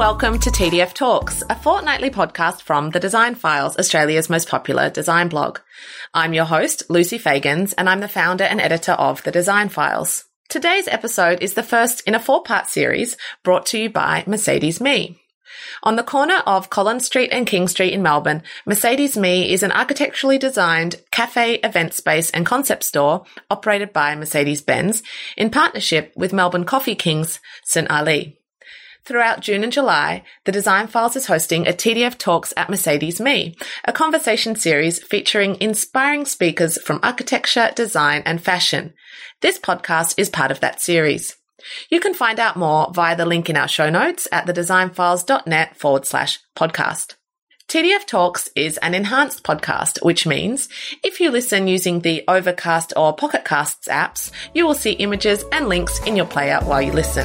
welcome to TDF Talks, a fortnightly podcast from The Design Files, Australia's most popular design blog. I'm your host, Lucy Fagans, and I'm the founder and editor of The Design Files. Today's episode is the first in a 4-part series brought to you by Mercedes Me. On the corner of Collins Street and King Street in Melbourne, Mercedes Me is an architecturally designed cafe, event space and concept store operated by Mercedes-Benz in partnership with Melbourne Coffee Kings St Ali. Throughout June and July, The Design Files is hosting a TDF Talks at Mercedes Me, a conversation series featuring inspiring speakers from architecture, design and fashion. This podcast is part of that series. You can find out more via the link in our show notes at thedesignfiles.net/podcast. TDF Talks is an enhanced podcast, which means if you listen using the Overcast or Pocket Casts apps, you will see images and links in your player while you listen.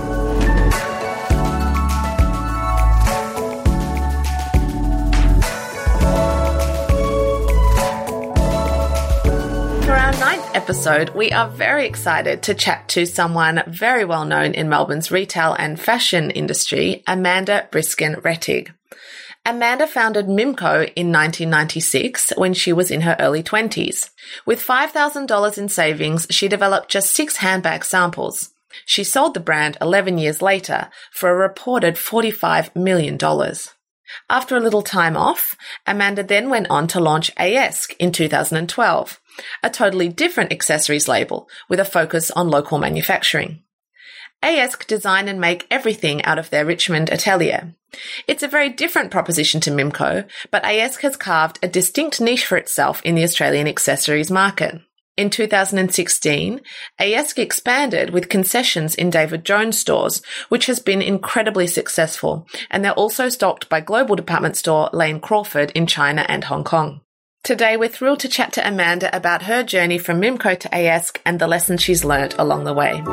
For our 9th episode, we are very excited to chat to someone very well known in Melbourne's retail and fashion industry, Amanda Briskin-Rettig. Amanda founded Mimco in 1996 when she was in her early 20s. With $5,000 in savings, she developed just 6 handbag samples. She sold the brand 11 years later for a reported $45 million. After a little time off, Amanda then went on to launch AESC in 2012, a totally different accessories label with a focus on local manufacturing. AESC design and make everything out of their Richmond atelier. It's a very different proposition to Mimco, but AESC has carved a distinct niche for itself in the Australian accessories market. In 2016, AESC expanded with concessions in David Jones stores, which has been incredibly successful, and they're also stocked by global department store Lane Crawford in China and Hong Kong. Today, we're thrilled to chat to Amanda about her journey from Mimco to AESC and the lessons she's learnt along the way.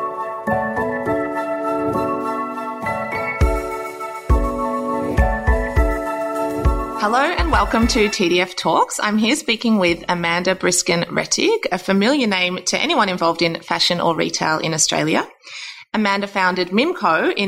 Hello and welcome to TDF Talks. I'm here speaking with Amanda Briskin-Rettig, a familiar name to anyone involved in fashion or retail in Australia. Amanda founded Mimco in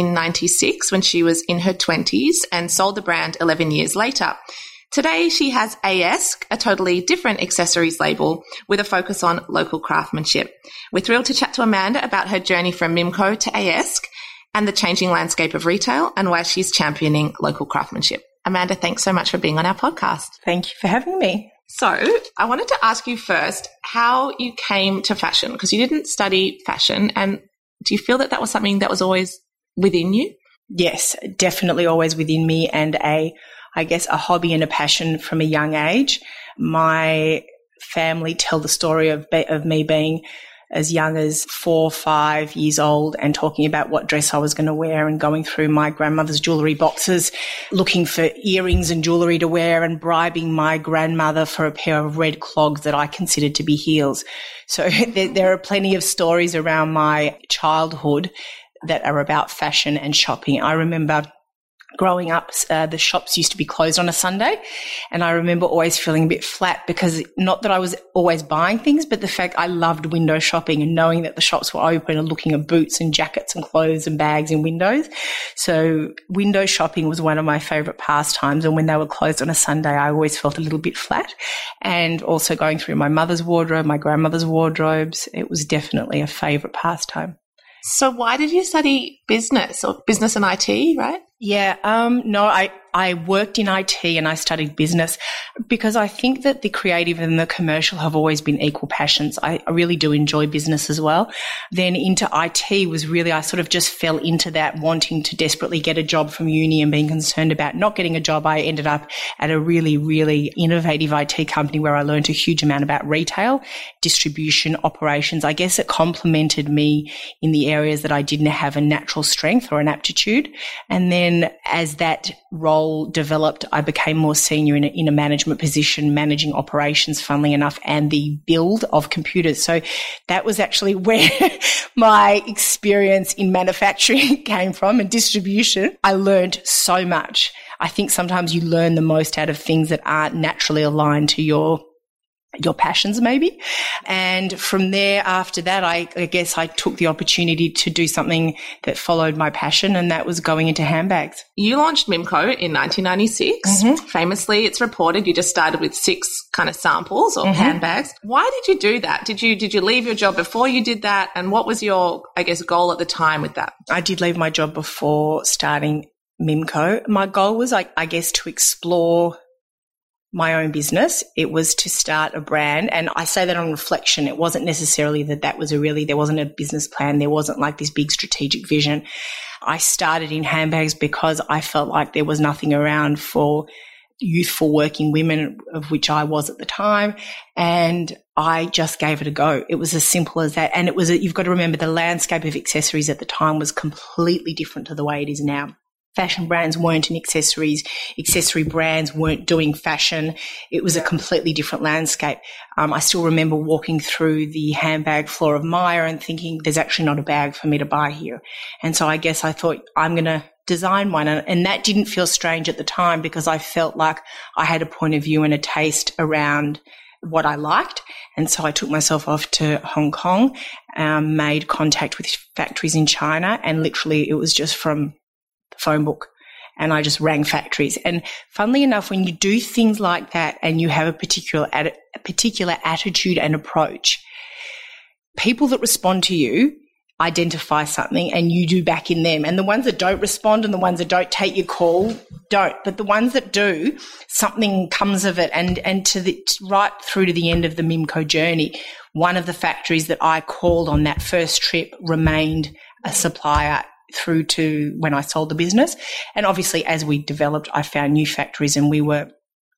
1996 when she was in her 20s and sold the brand 11 years later. Today, she has AESC, a totally different accessories label with a focus on local craftsmanship. We're thrilled to chat to Amanda about her journey from Mimco to AESC and the changing landscape of retail and why she's championing local craftsmanship. Amanda, thanks so much for being on our podcast. Thank you for having me. So I wanted to ask you first how you came to fashion, because you didn't study fashion. And do you feel that that was something that was always within you? Yes, definitely always within me, and a hobby and a passion from a young age. My family tell the story of me being as young as 4 or 5 years old and talking about what dress I was going to wear and going through my grandmother's jewellery boxes, looking for earrings and jewellery to wear and bribing my grandmother for a pair of red clogs that I considered to be heels. So there are plenty of stories around my childhood that are about fashion and shopping. I remember growing up, the shops used to be closed on a Sunday, and I remember always feeling a bit flat because not that I was always buying things, but the fact I loved window shopping and knowing that the shops were open and looking at boots and jackets and clothes and bags in windows. So window shopping was one of my favourite pastimes, and when they were closed on a Sunday, I always felt a little bit flat. And also going through my mother's wardrobe, my grandmother's wardrobes, it was definitely a favourite pastime. So why did you study business or business and IT, right? Yeah, no, I worked in IT and I studied business because I think that the creative and the commercial have always been equal passions. I really do enjoy business as well. Then into IT was really, I sort of just fell into that, wanting to desperately get a job from uni and being concerned about not getting a job. I ended up at a really, really innovative IT company where I learned a huge amount about retail, distribution, operations. I guess it complemented me in the areas that I didn't have a natural strength or an aptitude. And then as that role developed, I became more senior in a management position, managing operations, funnily enough, and the build of computers. So that was actually where my experience in manufacturing came from and distribution. I learned so much. I think sometimes you learn the most out of things that aren't naturally aligned to your your passions maybe. And from there, after that, I guess I took the opportunity to do something that followed my passion, and that was going into handbags. You launched Mimco in 1996. Mm-hmm. Famously, it's reported you just started with 6 kind of samples or handbags. Why did you do that? Did you leave your job before you did that? And what was your, I guess, goal at the time with that? I did leave my job before starting Mimco. My goal was, I guess, to explore my own business. It was to start a brand. And I say that on reflection. It wasn't necessarily that was there wasn't a business plan. There wasn't like this big strategic vision. I started in handbags because I felt like there was nothing around for youthful working women, of which I was at the time. And I just gave it a go. It was as simple as that. And you've got to remember the landscape of accessories at the time was completely different to the way it is now. Fashion brands weren't in accessories. Accessory brands weren't doing fashion. It was a completely different landscape. I still remember walking through the handbag floor of Myer and thinking, there's actually not a bag for me to buy here. And so I guess I thought, I'm going to design one. And that didn't feel strange at the time because I felt like I had a point of view and a taste around what I liked. And so I took myself off to Hong Kong, made contact with factories in China, and literally it was just from phone book, and I just rang factories. And funnily enough, when you do things like that and you have a particular attitude and approach, people that respond to you identify something and you do back in them. And the ones that don't respond and the ones that don't take your call don't. But the ones that do, something comes of it. And right through to the end of the Mimco journey, one of the factories that I called on that first trip remained a supplier through to when I sold the business. And obviously as we developed, I found new factories, and we went,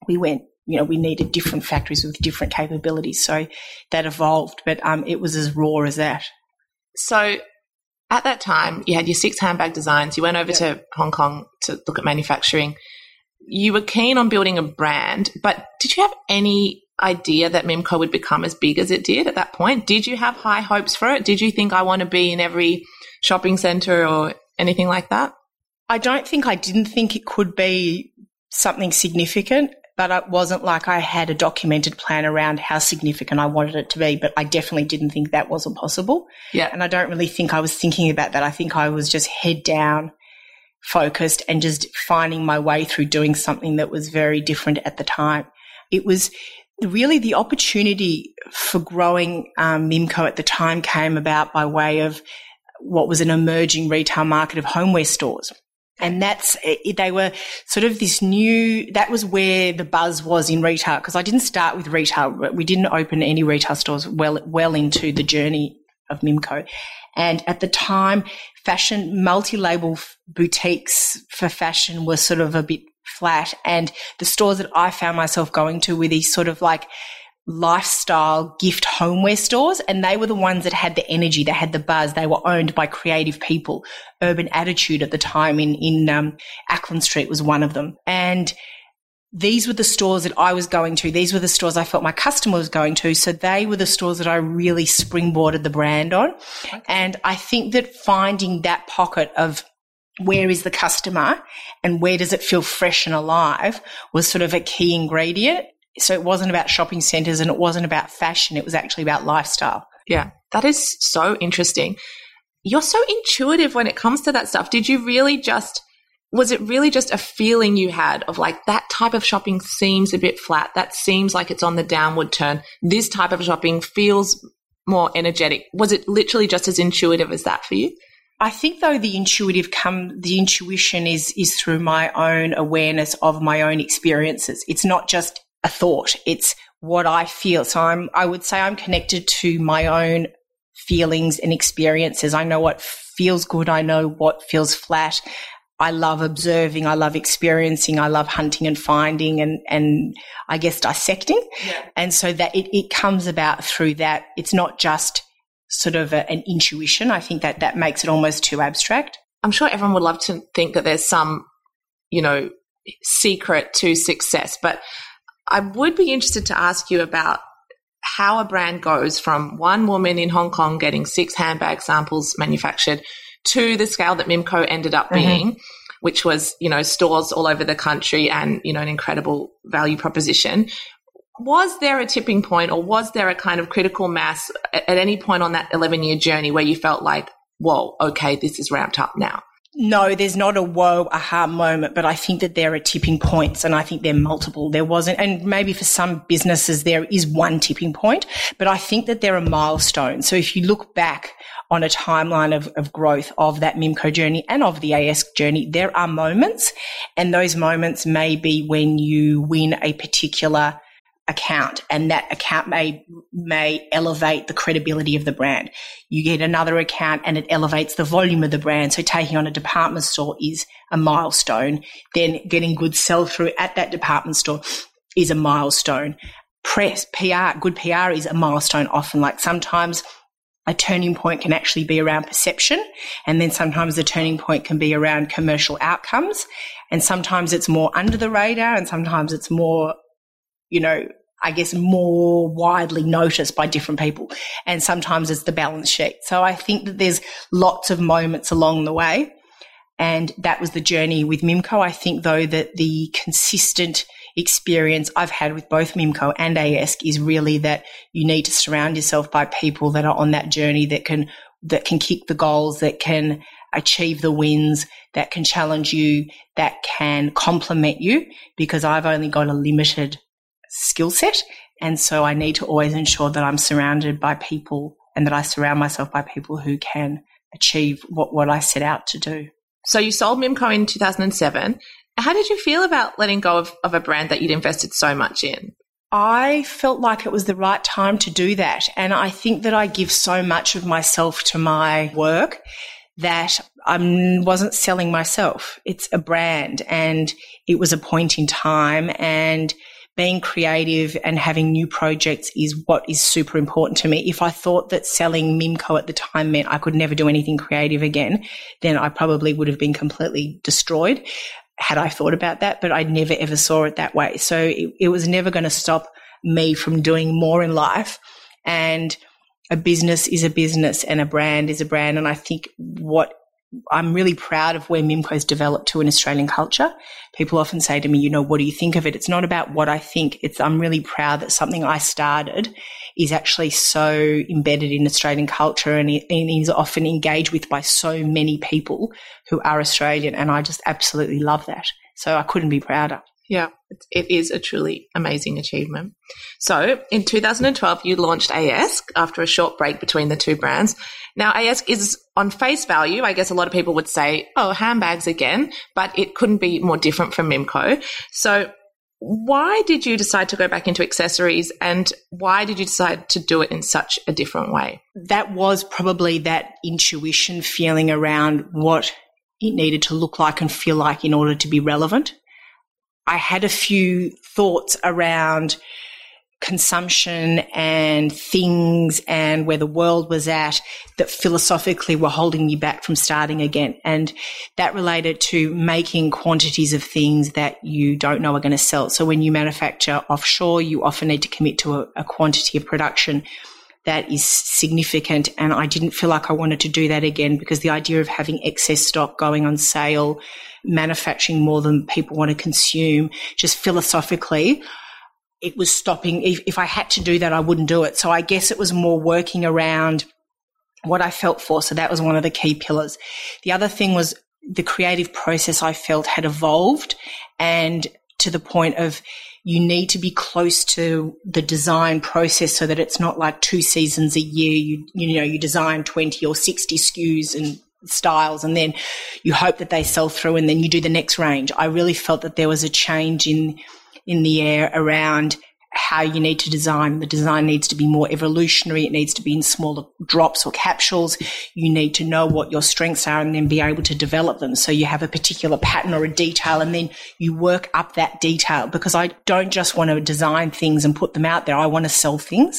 we needed different factories with different capabilities. So that evolved, but it was as raw as that. So at that time, you had your 6 handbag designs. You went over to Hong Kong to look at manufacturing. You were keen on building a brand, but did you have any idea that Mimco would become as big as it did at that point? Did you have high hopes for it? Did you think I want to be in every shopping centre or anything like that? I didn't think it could be something significant, but it wasn't like I had a documented plan around how significant I wanted it to be, but I definitely didn't think that wasn't possible. Yeah. And I don't really think I was thinking about that. I think I was just head down, focused, and just finding my way through doing something that was very different at the time. It was really the opportunity for growing Mimco at the time came about by way of what was an emerging retail market of homeware stores. And they were sort of that was where the buzz was in retail, because I didn't start with retail. We didn't open any retail stores well into the journey of Mimco. And at the time, fashion, multi-label boutiques for fashion were sort of a bit flat. And the stores that I found myself going to were these sort of like lifestyle gift homeware stores, and they were the ones that had the energy, they had the buzz, they were owned by creative people. Urban Attitude at the time in Ackland Street was one of them. And these were the stores that I was going to. These were the stores I felt my customer was going to. So they were the stores that I really springboarded the brand on. Okay. And I think that finding that pocket of where is the customer and where does it feel fresh and alive was sort of a key ingredient. So it wasn't about shopping centres and it wasn't about fashion. It was actually about lifestyle. Yeah, that is so interesting. You're so intuitive when it comes to that stuff. Was it really just a feeling you had of like that type of shopping seems a bit flat? That seems like it's on the downward turn. This type of shopping feels more energetic. Was it literally just as intuitive as that for you? I think though the intuition is through my own awareness of my own experiences. It's not just a thought. It's what I feel. So I would say I'm connected to my own feelings and experiences. I know what feels good. I know what feels flat. I love observing. I love experiencing. I love hunting and finding and I guess dissecting. Yeah. And so that it comes about through that. It's not just sort of an intuition. I think that makes it almost too abstract. I'm sure everyone would love to think that there's some, secret to success, but I would be interested to ask you about how a brand goes from one woman in Hong Kong getting 6 handbag samples manufactured to the scale that Mimco ended up being, which was, stores all over the country and, an incredible value proposition. Was there a tipping point, or was there a kind of critical mass at any point on that 11-year journey where you felt like, whoa, okay, this is ramped up now? No, there's not a whoa, aha moment, but I think that there are tipping points, and I think they're multiple. There wasn't, and maybe for some businesses there is one tipping point, but I think that there are milestones. So if you look back on a timeline of growth of that Mimco journey and of the AESC journey, there are moments, and those moments may be when you win a particular account, and that account may elevate the credibility of the brand. You get another account and it elevates the volume of the brand. So taking on a department store is a milestone. Then getting good sell-through at that department store is a milestone. Press, PR, good PR is a milestone often. Like sometimes a turning point can actually be around perception, and then sometimes the turning point can be around commercial outcomes, and sometimes it's more under the radar, and sometimes it's more, I guess more widely noticed by different people. And sometimes it's the balance sheet. So I think that there's lots of moments along the way. And that was the journey with Mimco. I think though that the consistent experience I've had with both Mimco and AESC is really that you need to surround yourself by people that are on that journey, that can kick the goals, that can achieve the wins, that can challenge you, that can complement you, because I've only got a limited skill set. And so I need to always ensure that I'm surrounded by people, and that I surround myself by people who can achieve what I set out to do. So you sold Mimco in 2007. How did you feel about letting go of a brand that you'd invested so much in? I felt like it was the right time to do that. And I think that I give so much of myself to my work that I wasn't selling myself. It's a brand, and it was a point in time, and being creative and having new projects is what is super important to me. If I thought that selling Mimco at the time meant I could never do anything creative again, then I probably would have been completely destroyed had I thought about that, but I never ever saw it that way. So it was never going to stop me from doing more in life. And a business is a business, and a brand is a brand. And I think what I'm really proud of where Mimco's developed to in Australian culture. People often say to me, what do you think of it? It's not about what I think. I'm really proud that something I started is actually so embedded in Australian culture, and is often engaged with by so many people who are Australian. And I just absolutely love that. So I couldn't be prouder. Yeah, it is a truly amazing achievement. So in 2012, you launched AESC after a short break between the two brands. Now, AESC is on face value, I guess a lot of people would say, oh, handbags again, but it couldn't be more different from Mimco. So why did you decide to go back into accessories, and why did you decide to do it in such a different way? That was probably that intuition feeling around what it needed to look like and feel like in order to be relevant. I had a few thoughts around consumption and things and where the world was at that philosophically were holding me back from starting again. And that related to making quantities of things that you don't know are going to sell. So when you manufacture offshore, you often need to commit to a quantity of production that is significant. And I didn't feel like I wanted to do that again, because the idea of having excess stock going on sale, manufacturing more than people want to consume, just philosophically, it was stopping. If I had to do that, I wouldn't do it. So I guess it was more working around what I felt for. So that was one of the key pillars. The other thing was the creative process I felt had evolved, and to the point of you need to be close to the design process so that it's not like 2 seasons a year. You design 20 or 60 SKUs and styles, and then you hope that they sell through, and then you do the next range. I really felt that there was a change in the air around how you need to design. The design needs to be more evolutionary. It needs to be in smaller drops or capsules. You need to know what your strengths are and then be able to develop them. So you have a particular pattern or a detail, and then you work up that detail, because I don't just want to design things and put them out there. I want to sell things.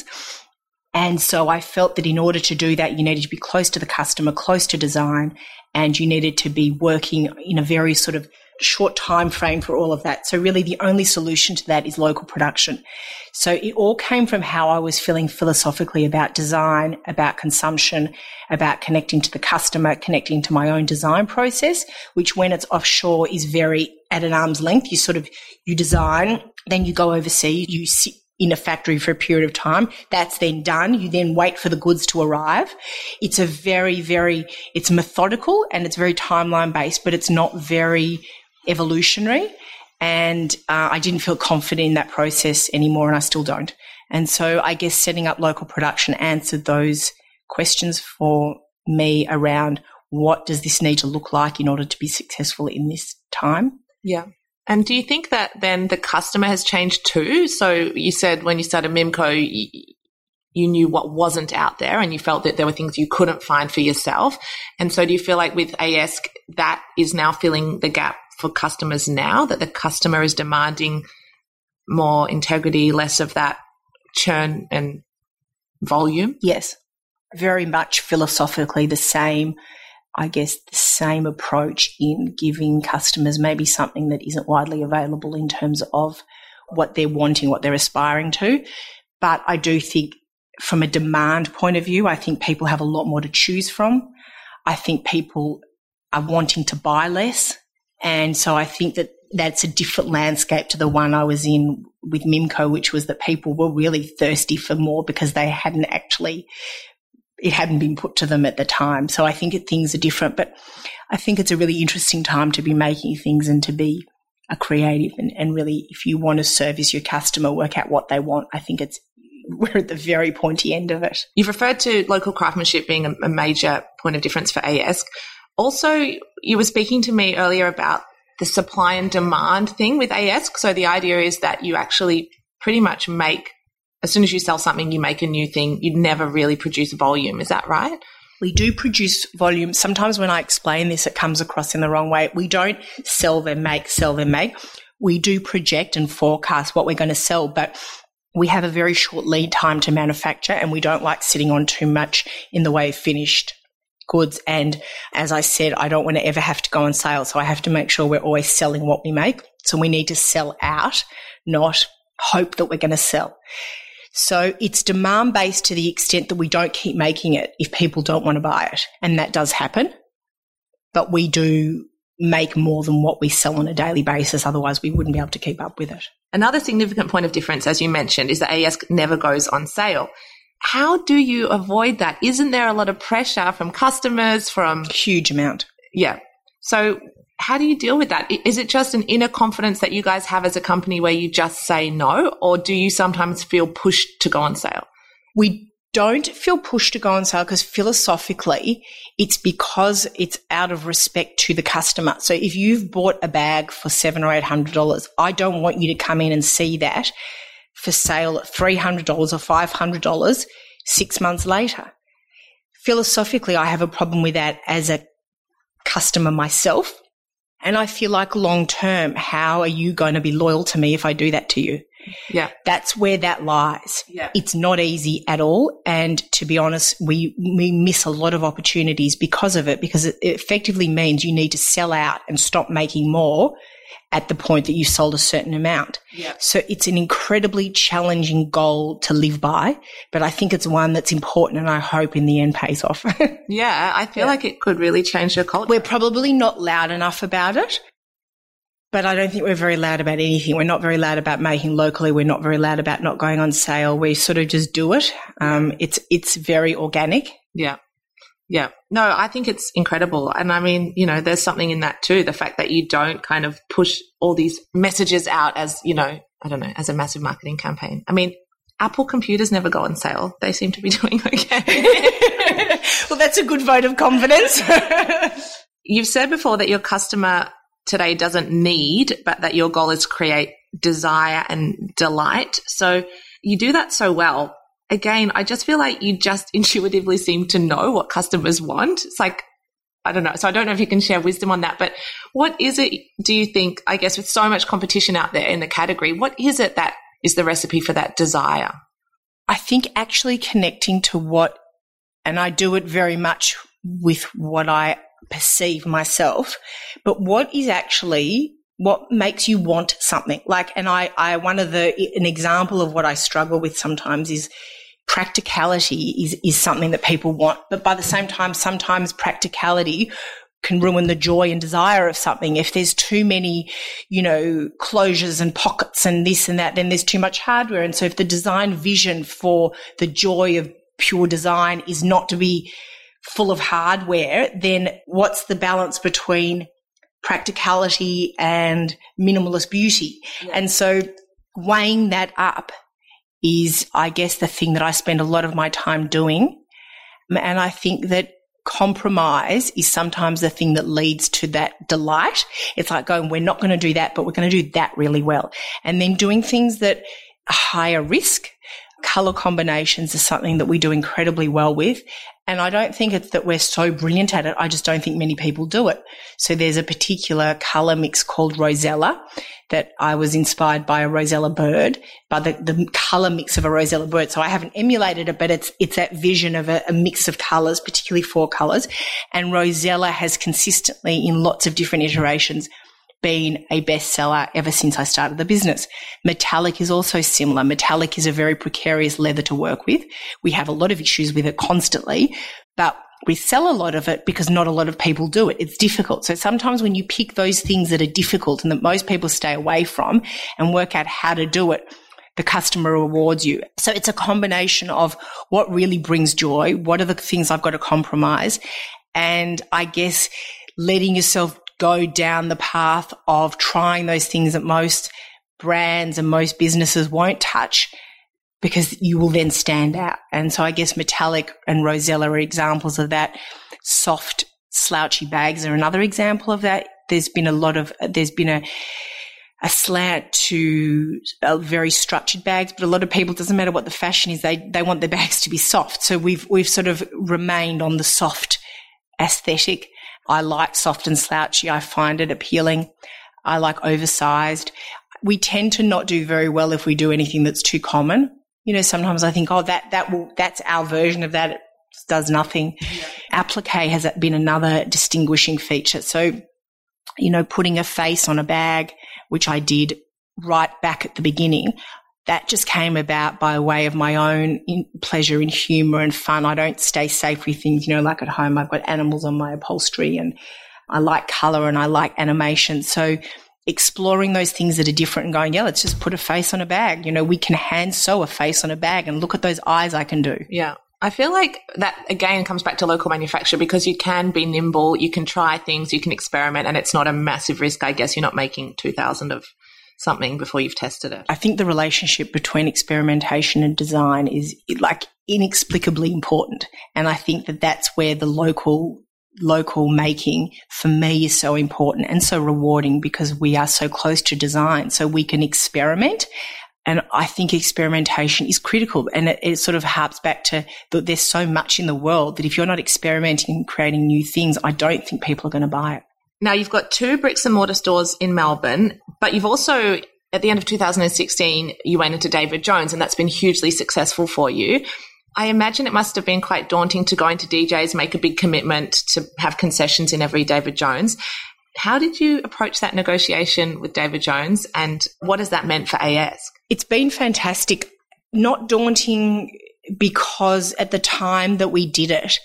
And so I felt that in order to do that, you needed to be close to the customer, close to design, and you needed to be working in a very sort of short time frame for all of that. So really the only solution to that is local production. So it all came from how I was feeling philosophically about design, about consumption, about connecting to the customer, connecting to my own design process, which when it's offshore is very at an arm's length. You design, then you go overseas, you sit in a factory for a period of time. That's then done. You then wait for the goods to arrive. It's a it's methodical and it's very timeline based, but it's not very evolutionary. And I didn't feel confident in that process anymore, and I still don't. And so I guess setting up local production answered those questions for me around what does this need to look like in order to be successful in this time. Yeah. And do you think that then the customer has changed too? So you said when you started Mimco, you knew what wasn't out there and you felt that there were things you couldn't find for yourself. And so do you feel like with AESC that is now filling the gap for customers now, that the customer is demanding more integrity, less of that churn and volume? Yes, very much philosophically the same, I guess, the same approach in giving customers maybe something that isn't widely available in terms of what they're wanting, what they're aspiring to. But I do think from a demand point of view, I think people have a lot more to choose from. I think people are wanting to buy less. And so I think that that's a different landscape to the one I was in with Mimco, which was that people were really thirsty for more because they hadn't actually, it hadn't been put to them at the time. So I think things are different, but I think it's a really interesting time to be making things and to be a creative and really, if you want to service your customer, work out what they want. I think we're at the very pointy end of it. You've referred to local craftsmanship being a major point of difference for AESC. Also, you were speaking to me earlier about the supply and demand thing with AESC. So the idea is that you actually pretty much make, as soon as you sell something, you make a new thing. You never really produce volume. Is that right? We do produce volume. Sometimes when I explain this, it comes across in the wrong way. We don't sell then make. We do project and forecast what we're going to sell, but we have a very short lead time to manufacture and we don't like sitting on too much in the way of finished goods. And as I said, I don't want to ever have to go on sale. So I have to make sure we're always selling what we make. So we need to sell out, not hope that we're going to sell. So it's demand based to the extent that we don't keep making it if people don't want to buy it. And that does happen. But we do make more than what we sell on a daily basis. Otherwise, we wouldn't be able to keep up with it. Another significant point of difference, as you mentioned, is that AESC never goes on sale. How do you avoid that? Isn't there a lot of pressure from customers, from... Huge amount. Yeah. So how do you deal with that? Is it just an inner confidence that you guys have as a company where you just say no, or do you sometimes feel pushed to go on sale? We don't feel pushed to go on sale because philosophically it's because it's out of respect to the customer. So if you've bought a bag for $700 or $800, I don't want you to come in and see that for sale at $300 or $500 6 months later. Philosophically, I have a problem with that as a customer myself. And I feel like long term, how are you going to be loyal to me if I do that to you? Yeah. That's where that lies. Yeah. It's not easy at all. And to be honest, we miss a lot of opportunities because of it, because it effectively means you need to sell out and stop making more at the point that you sold a certain amount. Yeah. So it's an incredibly challenging goal to live by, but I think it's one that's important and I hope in the end pays off. Yeah, I feel like it could really change your culture. We're probably not loud enough about it, but I don't think we're very loud about anything. We're not very loud about making locally. We're not very loud about not going on sale. We sort of just do it. It's very organic. Yeah. Yeah. No, I think it's incredible. And I mean, you know, there's something in that too. The fact that you don't kind of push all these messages out as, you know, I don't know, as a massive marketing campaign. I mean, Apple computers never go on sale. They seem to be doing okay. Well, that's a good vote of confidence. You've said before that your customer today doesn't need, but that your goal is to create desire and delight. So you do that so well. Again, I just feel like you just intuitively seem to know what customers want. It's like, I don't know. So I don't know if you can share wisdom on that, but what is it, do you think, I guess with so much competition out there in the category, what is it that is the recipe for that desire? I think actually connecting to what, and I do it very much with what I perceive myself, but what is actually what makes you want something. Like, and an example of what I struggle with sometimes is practicality is something that people want. But by the same time, sometimes practicality can ruin the joy and desire of something. If there's too many, closures and pockets and this and that, then there's too much hardware. And so if the design vision for the joy of pure design is not to be full of hardware, then what's the balance between practicality and minimalist beauty? Yeah. And so weighing that up is, I guess, the thing that I spend a lot of my time doing. And I think that compromise is sometimes the thing that leads to that delight. It's like going, we're not going to do that, but we're going to do that really well. And then doing things that are higher risk. Colour combinations is something that we do incredibly well with. And I don't think it's that we're so brilliant at it. I just don't think many people do it. So there's a particular colour mix called Rosella that I was inspired by a Rosella bird, by the colour mix of a Rosella bird. So I haven't emulated it, but it's that vision of a mix of colours, particularly 4 colours. And Rosella has consistently, in lots of different iterations, been a bestseller ever since I started the business. Metallic is also similar. Metallic is a very precarious leather to work with. We have a lot of issues with it constantly, but we sell a lot of it because not a lot of people do it. It's difficult. So sometimes when you pick those things that are difficult and that most people stay away from and work out how to do it, the customer rewards you. So it's a combination of what really brings joy, what are the things I've got to compromise, and I guess letting yourself go down the path of trying those things that most brands and most businesses won't touch, because you will then stand out. And so I guess Metallic and Rosella are examples of that. Soft, slouchy bags are another example of that. There's been a slant to very structured bags, but a lot of people, it doesn't matter what the fashion is, they want their bags to be soft. So we've sort of remained on the soft aesthetic. I like soft and slouchy. I find it appealing. I like oversized. We tend to not do very well if we do anything that's too common. Sometimes I think, that's our version of that. It just does nothing. Yeah. Applique has been another distinguishing feature. So, putting a face on a bag, which I did right back at the beginning, that just came about by way of my own pleasure and humour and fun. I don't stay safe with things, like at home I've got animals on my upholstery, and I like colour and I like animation. So exploring those things that are different and going, let's just put a face on a bag. We can hand sew a face on a bag and look at those eyes I can do. Yeah. I feel like that, again, comes back to local manufacture, because you can be nimble, you can try things, you can experiment, and it's not a massive risk. I guess you're not making 2,000 of something before you've tested it. I think the relationship between experimentation and design is inexplicably important. And I think that that's where the local making for me is so important and so rewarding, because we are so close to design, so we can experiment. And I think experimentation is critical, and it sort of harps back to that there's so much in the world that if you're not experimenting and creating new things, I don't think people are going to buy it. Now, you've got 2 bricks and mortar stores in Melbourne, but you've also, at the end of 2016, you went into David Jones, and that's been hugely successful for you. I imagine it must have been quite daunting to go into DJs, make a big commitment to have concessions in every David Jones. How did you approach that negotiation with David Jones, and what has that meant for AS? It's been fantastic. Not daunting, because at the time that we did it,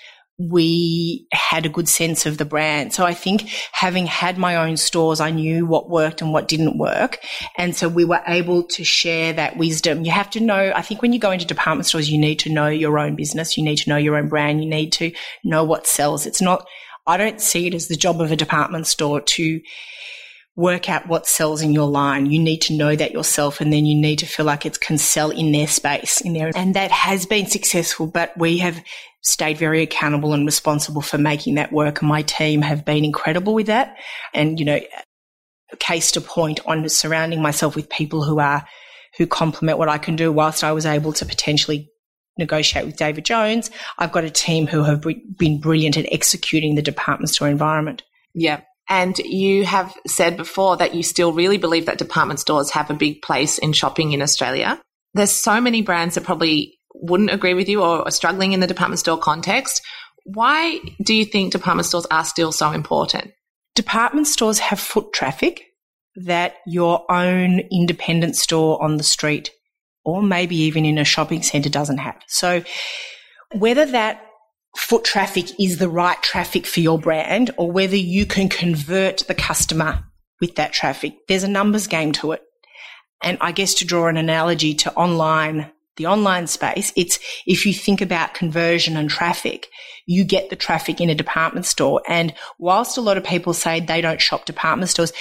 we had a good sense of the brand. So I think having had my own stores, I knew what worked and what didn't work. And so we were able to share that wisdom. You have to know, I think when you go into department stores, you need to know your own business. You need to know your own brand. You need to know what sells. It's not, I don't see it as the job of a department store to work out what sells in your line. You need to know that yourself, and then you need to feel like it can sell in their space, in there. And that has been successful, but we have stayed very accountable and responsible for making that work. And my team have been incredible with that. And, case to point on surrounding myself with people who complement what I can do. Whilst I was able to potentially negotiate with David Jones, I've got a team who have been brilliant at executing the department store environment. Yeah. And you have said before that you still really believe that department stores have a big place in shopping in Australia. There's so many brands that probably wouldn't agree with you or are struggling in the department store context. Why do you think department stores are still so important? Department stores have foot traffic that your own independent store on the street, or maybe even in a shopping centre, doesn't have. So whether that foot traffic is the right traffic for your brand or whether you can convert the customer with that traffic. There's a numbers game to it. And I guess to draw an analogy to the online space, it's if you think about conversion and traffic, you get the traffic in a department store. And whilst a lot of people say they don't shop department stores,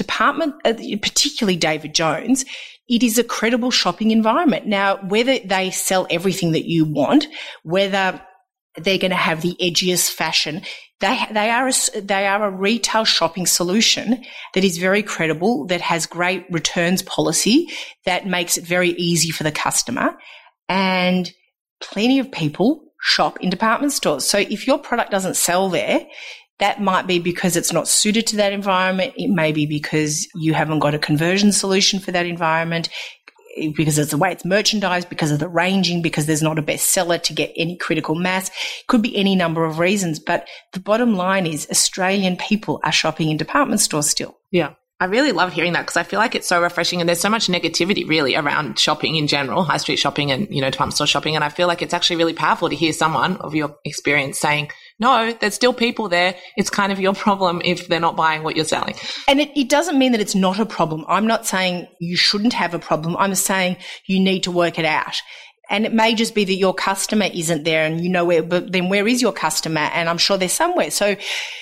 particularly David Jones, it is a credible shopping environment. Now, whether they sell everything that you want, whether they're going to have the edgiest fashion, they are a retail shopping solution that is very credible, that has great returns policy, that makes it very easy for the customer. And plenty of people shop in department stores. So if your product doesn't sell there, that might be because it's not suited to that environment. It may be because you haven't got a conversion solution for that environment, because it's the way it's merchandised, because of the ranging, because there's not a bestseller to get any critical mass. It could be any number of reasons. But the bottom line is Australian people are shopping in department stores still. Yeah. I really love hearing that because I feel like it's so refreshing, and there's so much negativity really around shopping in general, high street shopping and, department store shopping. And I feel like it's actually really powerful to hear someone of your experience saying, no, there's still people there. It's kind of your problem if they're not buying what you're selling. And it doesn't mean that it's not a problem. I'm not saying you shouldn't have a problem. I'm saying you need to work it out. And it may just be that your customer isn't there and but then where is your customer? And I'm sure they're somewhere. So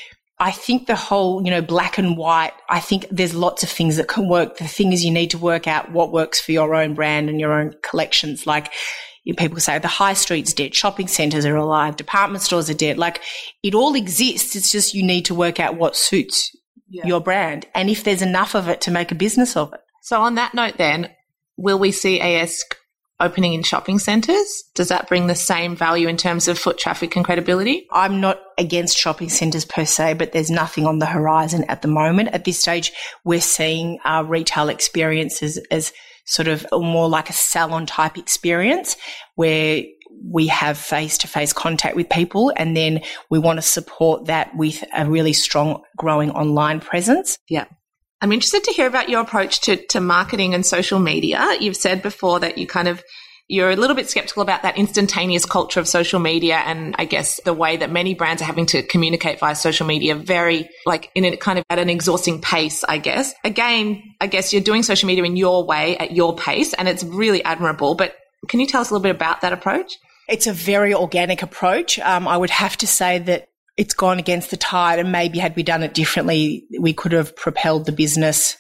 I think the whole, black and white, I think there's lots of things that can work. The thing is you need to work out what works for your own brand and your own collections. Like people say the high street's dead, shopping centres are alive, department stores are dead. Like it all exists. It's just you need to work out what suits your brand and if there's enough of it to make a business of it. So on that note then, will we see AS opening in shopping centres? Does that bring the same value in terms of foot traffic and credibility? I'm not against shopping centres per se, but there's nothing on the horizon at the moment. At this stage, we're seeing our retail experiences as sort of more like a salon type experience where we have face-to-face contact with people, and then we want to support that with a really strong growing online presence. Yeah. I'm interested to hear about your approach to marketing and social media. You've said before that you're a little bit skeptical about that instantaneous culture of social media, and I guess the way that many brands are having to communicate via social media very in a kind of at an exhausting pace, I guess. Again, I guess you're doing social media in your way at your pace, and it's really admirable. But can you tell us a little bit about that approach? It's a very organic approach. I would have to say that it's gone against the tide, and maybe had we done it differently, we could have propelled the business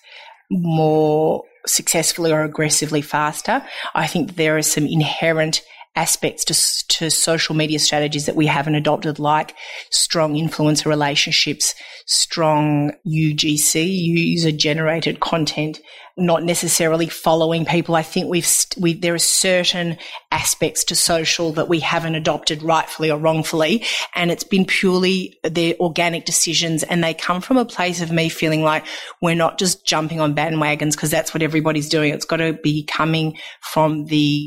more successfully or aggressively faster. I think there are some inherent aspects to social media strategies that we haven't adopted, like strong influencer relationships, strong UGC, user-generated content, not necessarily following people. I think there are certain aspects to social that we haven't adopted rightfully or wrongfully, and it's been purely their organic decisions, and they come from a place of me feeling like we're not just jumping on bandwagons because that's what everybody's doing. It's got to be coming from the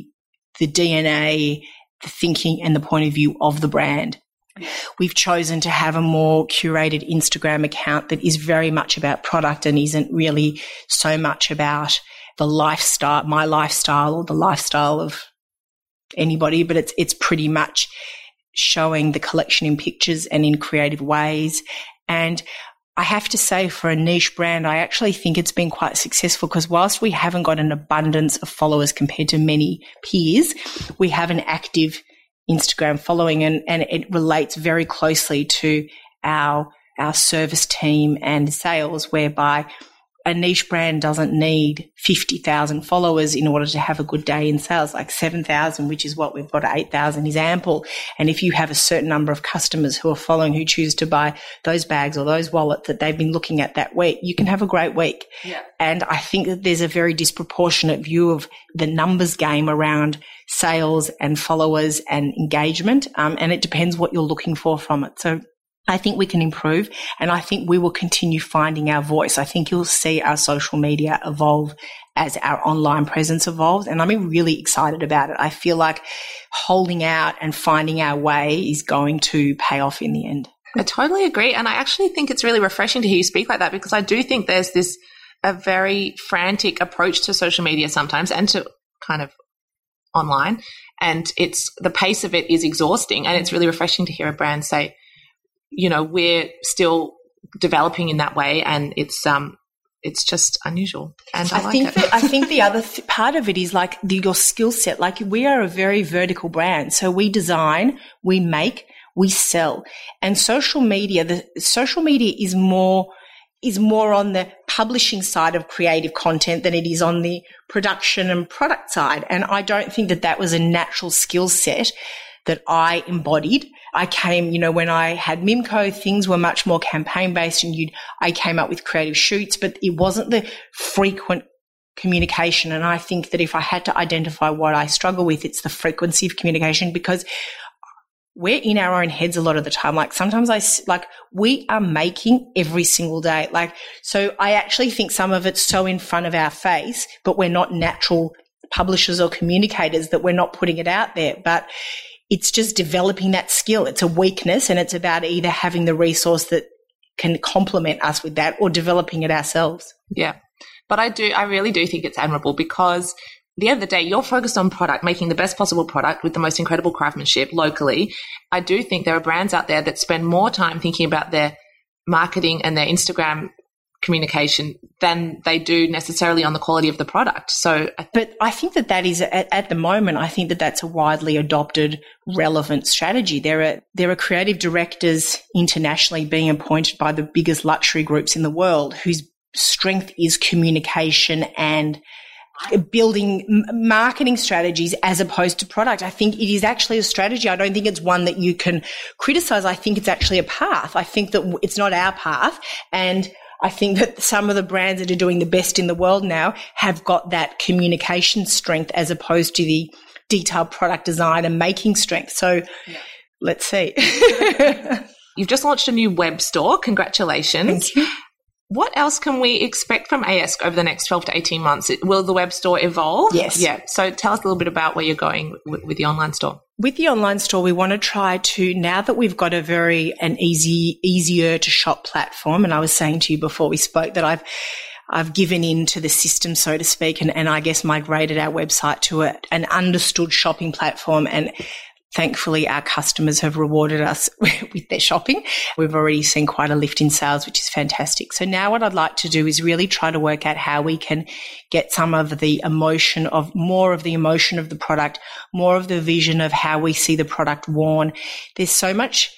DNA, the thinking and the point of view of the brand. We've chosen to have a more curated Instagram account that is very much about product and isn't really so much about the lifestyle, my lifestyle or the lifestyle of anybody, but it's pretty much showing the collection in pictures and in creative ways. And I have to say, for a niche brand, I actually think it's been quite successful because whilst we haven't got an abundance of followers compared to many peers, we have an active Instagram following, and it relates very closely to our service team and sales, whereby a niche brand doesn't need 50,000 followers in order to have a good day in sales. Like 7,000, which is what we've got, 8,000 is ample. And if you have a certain number of customers who are following, who choose to buy those bags or those wallets that they've been looking at that week, you can have a great week. Yeah. And I think that there's a very disproportionate view of the numbers game around sales and followers and engagement. And it depends what you're looking for from it. So I think we can improve, and I think we will continue finding our voice. I think you'll see our social media evolve as our online presence evolves, and I'm really excited about it. I feel like holding out and finding our way is going to pay off in the end. I totally agree, and I actually think it's really refreshing to hear you speak like that, because I do think there's a very frantic approach to social media sometimes, and to kind of online, and the pace of it is exhausting, and it's really refreshing to hear a brand say, you know, we're still developing in that way, and it's just unusual, and I like it. I think the other part of it is like your skill set. Like, we are a very vertical brand, so we design, we make, we sell, and social media is more on the publishing side of creative content than it is on the production and product side. And I don't think that was a natural skill set that I embodied. I came, you know, when I had Mimco, things were much more campaign based, and I came up with creative shoots, but it wasn't the frequent communication. And I think that if I had to identify what I struggle with, it's the frequency of communication, because we're in our own heads a lot of the time. Like, sometimes we are making every single day. Like, so I actually think some of it's so in front of our face, but we're not natural publishers or communicators, that we're not putting it out there. But it's just developing that skill. It's a weakness, and it's about either having the resource that can complement us with that, or developing it ourselves. Yeah. But I really do think it's admirable, because at the end of the day, you're focused on product, making the best possible product with the most incredible craftsmanship locally. I do think there are brands out there that spend more time thinking about their marketing and their Instagram communication than they do necessarily on the quality of the product. But I think that is at the moment, I think that that's a widely adopted, relevant strategy. There are creative directors internationally being appointed by the biggest luxury groups in the world, whose strength is communication and building marketing strategies as opposed to product. I think it is actually a strategy. I don't think it's one that you can criticize. I think it's actually a path. I think that it's not our path. And I think that some of the brands that are doing the best in the world now have got that communication strength as opposed to the detailed product design and making strength. So Let's see. You've just launched a new web store. Congratulations. Thank you. What else can we expect from AESC over the next 12 to 18 months? Will the web store evolve? Yes. Yeah. So tell us a little bit about where you're going with the online store. With the online store, we want to try to, now that we've got an easier to shop platform, and I was saying to you before we spoke that I've given in to the system, so to speak, and I guess migrated our website to an understood shopping platform, and thankfully, our customers have rewarded us with their shopping. We've already seen quite a lift in sales, which is fantastic. So now what I'd like to do is really try to work out how we can get more of the emotion of the product, more of the vision of how we see the product worn. There's so much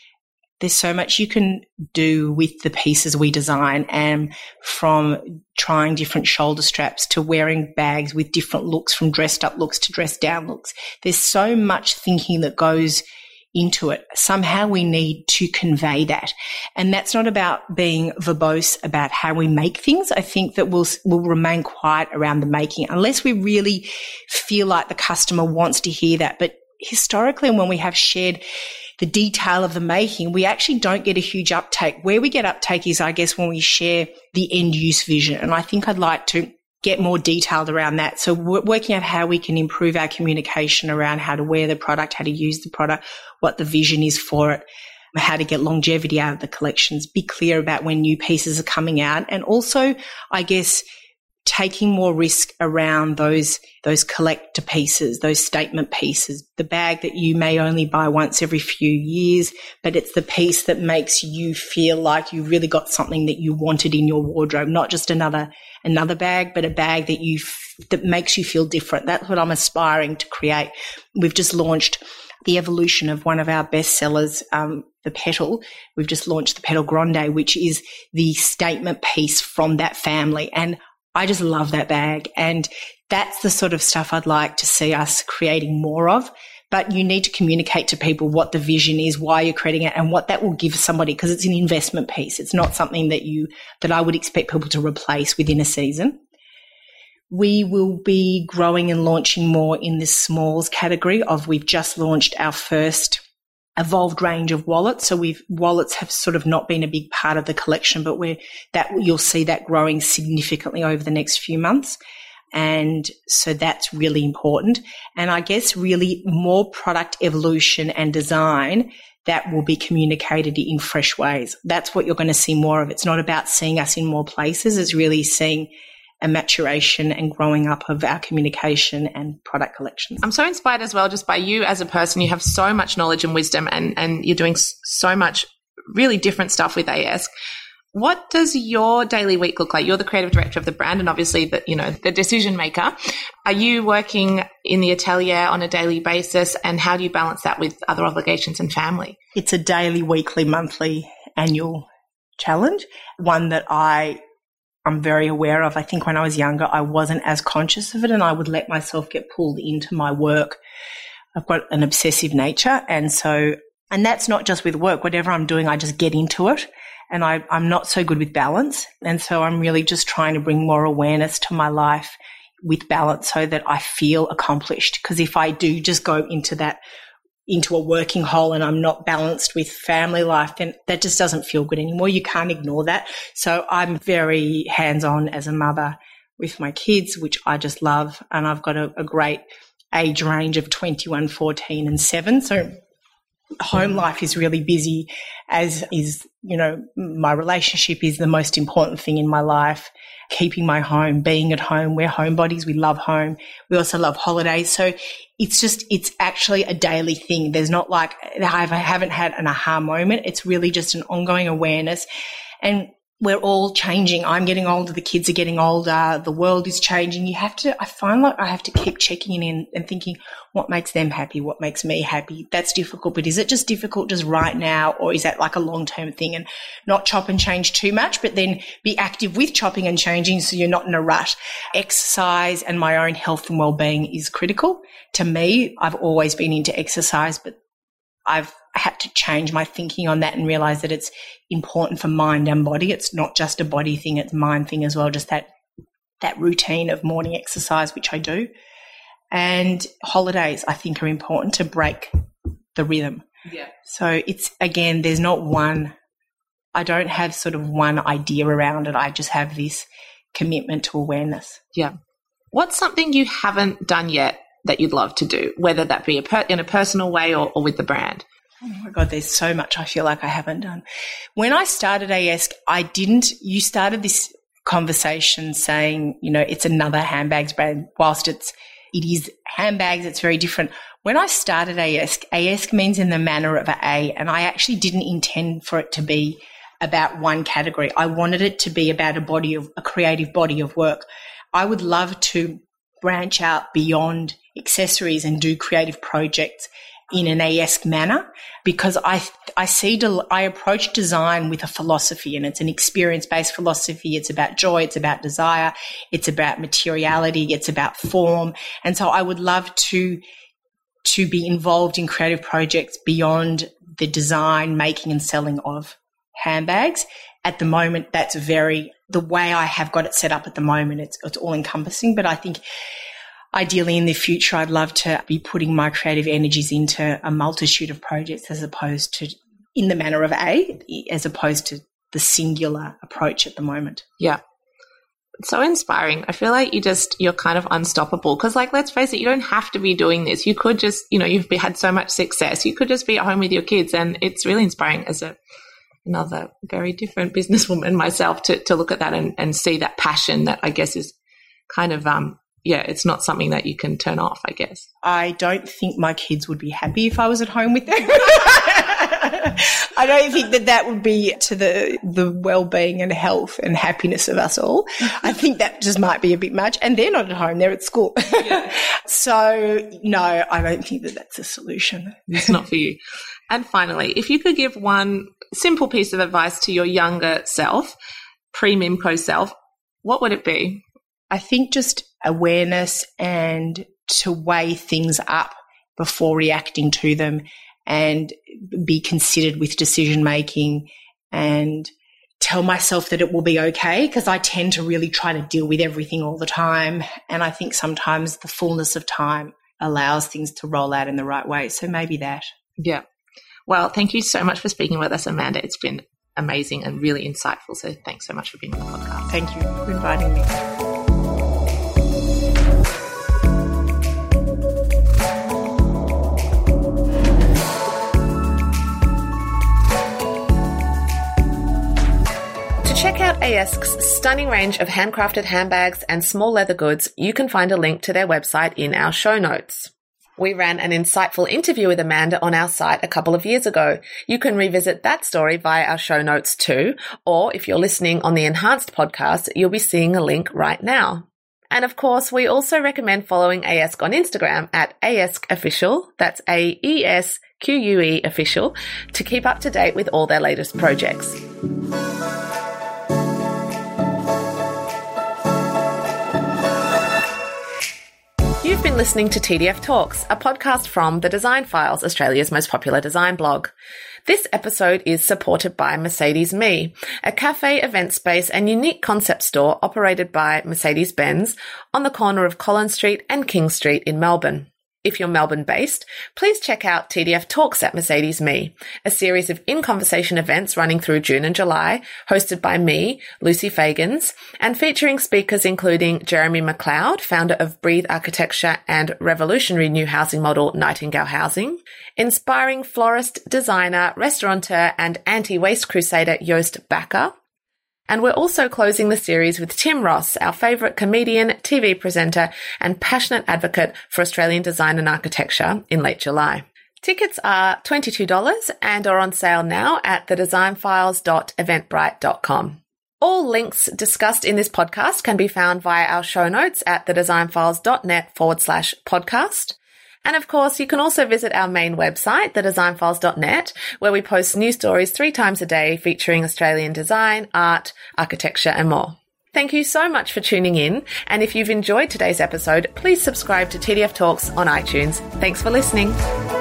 you can do with the pieces we design, and from trying different shoulder straps to wearing bags with different looks, from dressed up looks to dressed down looks. There's so much thinking that goes into it. Somehow we need to convey that. And that's not about being verbose about how we make things. I think that we'll remain quiet around the making unless we really feel like the customer wants to hear that. But historically, when we have shared the detail of the making, we actually don't get a huge uptake. Where we get uptake is, I guess, when we share the end use vision. And I think I'd like to get more detailed around that. So we're working out how we can improve our communication around how to wear the product, how to use the product, what the vision is for it, how to get longevity out of the collections, be clear about when new pieces are coming out. And also, I guess, taking more risk around those collector pieces, those statement pieces, the bag that you may only buy once every few years, but it's the piece that makes you feel like you really got something that you wanted in your wardrobe, not just another bag, but a bag that makes you feel different. That's what I'm aspiring to create. We've just launched the evolution of one of our best sellers, the Petal. We've just launched the Petal Grande, which is the statement piece from that family. And I just love that bag, and that's the sort of stuff I'd like to see us creating more of. But you need to communicate to people what the vision is, why you're creating it, and what that will give somebody, because it's an investment piece. It's not something that I would expect people to replace within a season. We will be growing and launching more in the smalls category we've just launched our first evolved range of wallets. So wallets have sort of not been a big part of the collection, but you'll see that growing significantly over the next few months. And so that's really important. And I guess really more product evolution and design that will be communicated in fresh ways. That's what you're going to see more of. It's not about seeing us in more places. It's really seeing and maturation and growing up of our communication and product collections. I'm so inspired as well just by you as a person. You have so much knowledge and wisdom, and you're doing so much really different stuff with AESC. What does your daily week look like? You're the creative director of the brand and obviously the decision maker. Are you working in the atelier on a daily basis, and how do you balance that with other obligations and family? It's a daily, weekly, monthly, annual challenge, one that I'm very aware of. I think when I was younger, I wasn't as conscious of it, and I would let myself get pulled into my work. I've got an obsessive nature, and that's not just with work. Whatever I'm doing, I just get into it. And I'm not so good with balance. And so I'm really just trying to bring more awareness to my life with balance so that I feel accomplished. Because if I do just go into a working hole and I'm not balanced with family life, then that just doesn't feel good anymore. You can't ignore that. So I'm very hands-on as a mother with my kids, which I just love. And I've got a great age range of 21, 14 and 7. So home life is really busy, as is, my relationship is the most important thing in my life. Keeping my home, being at home. We're homebodies. We love home. We also love holidays. So it's actually a daily thing. There's not like I haven't had an aha moment. It's really just an ongoing awareness. And we're all changing. I'm getting older. The kids are getting older. The world is changing. I find like I have to keep checking in and thinking, what makes them happy? What makes me happy? That's difficult. But is it just difficult just right now? Or is that like a long-term thing, and not chop and change too much, but then be active with chopping and changing so you're not in a rut? Exercise and my own health and well-being is critical to me. I've always been into exercise, but I've had to change my thinking on that and realize that it's important for mind and body. It's not just a body thing, it's a mind thing as well, just that routine of morning exercise, which I do. And holidays, I think, are important to break the rhythm. Yeah. So it's, again, there's not one, I don't have sort of one idea around it. I just have this commitment to awareness. Yeah. What's something you haven't done yet that you'd love to do, whether that be in a personal way or with the brand? Oh my God, there's so much I feel like I haven't done. When I started AESC, you started this conversation saying, it's another handbags brand. Whilst it is handbags, it's very different. When I started AESC means in the manner of an A, and I actually didn't intend for it to be about one category. I wanted it to be about a creative body of work. I would love to branch out beyond accessories and do creative projects in an AESC manner, because I approach design with a philosophy, and it's an experience-based philosophy. It's about joy, it's about desire, it's about materiality, it's about form. And so I would love to be involved in creative projects beyond the design, making and selling of handbags. At the moment, that's the way I have got it set up at the moment. It's all encompassing, but I think ideally in the future, I'd love to be putting my creative energies into a multitude of projects as opposed to in the manner of A, as opposed to the singular approach at the moment. Yeah. It's so inspiring. I feel like you're kind of unstoppable, because let's face it, you don't have to be doing this. You could just, you've had so much success. You could just be at home with your kids, and it's really inspiring as another very different businesswoman myself to look at that and see that passion that I guess is kind of, it's not something that you can turn off, I guess. I don't think my kids would be happy if I was at home with them. I don't think that would be to the well-being and health and happiness of us all. I think that just might be a bit much. And they're not at home, they're at school. Yeah. So, no, I don't think that that's a solution. It's not for you. And finally, if you could give one simple piece of advice to your younger self, pre-Mimco self, what would it be? I think just awareness and to weigh things up before reacting to them, and be considered with decision making, and tell myself that it will be okay, because I tend to really try to deal with everything all the time. And I think sometimes the fullness of time allows things to roll out in the right way. So maybe that. Yeah. Well, thank you so much for speaking with us, Amanda. It's been amazing and really insightful. So thanks so much for being on the podcast. Thank you for inviting me. Check out AESC's stunning range of handcrafted handbags and small leather goods, you can find a link to their website in our show notes. We ran an insightful interview with Amanda on our site a couple of years ago. You can revisit that story via our show notes too, or if you're listening on the Enhanced podcast, you'll be seeing a link right now. And of course, we also recommend following AESC on Instagram at AESCofficial, that's AESQUE official, to keep up to date with all their latest projects. You've been listening to TDF Talks, a podcast from The Design Files, Australia's most popular design blog. This episode is supported by Mercedes-Me, a cafe, event space and unique concept store operated by Mercedes-Benz on the corner of Collins Street and King Street in Melbourne. If you're Melbourne-based, please check out TDF Talks at Mercedes-Me, a series of in-conversation events running through June and July, hosted by me, Lucy Fagans, and featuring speakers including Jeremy McLeod, founder of Breathe Architecture and revolutionary new housing model Nightingale Housing, inspiring florist, designer, restaurateur, and anti-waste crusader Joost Bakker. And we're also closing the series with Tim Ross, our favourite comedian, TV presenter, and passionate advocate for Australian design and architecture, in late July. Tickets are $22 and are on sale now at thedesignfiles.eventbrite.com. All links discussed in this podcast can be found via our show notes at thedesignfiles.net/podcast. And of course, you can also visit our main website, thedesignfiles.net, where we post new stories 3 times a day featuring Australian design, art, architecture, and more. Thank you so much for tuning in. And if you've enjoyed today's episode, please subscribe to TDF Talks on iTunes. Thanks for listening.